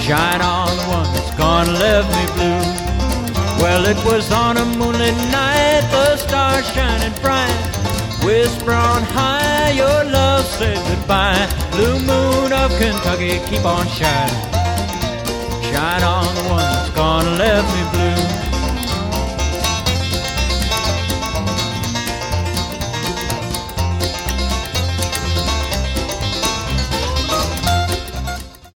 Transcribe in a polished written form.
Shine on the one that's gonna leave me blue. Well, it was on a moonlit night, the stars shining bright. Whisper on high, your love said goodbye. Blue moon of Kentucky, keep on shining. Shine on the one that's gonna leave me blue.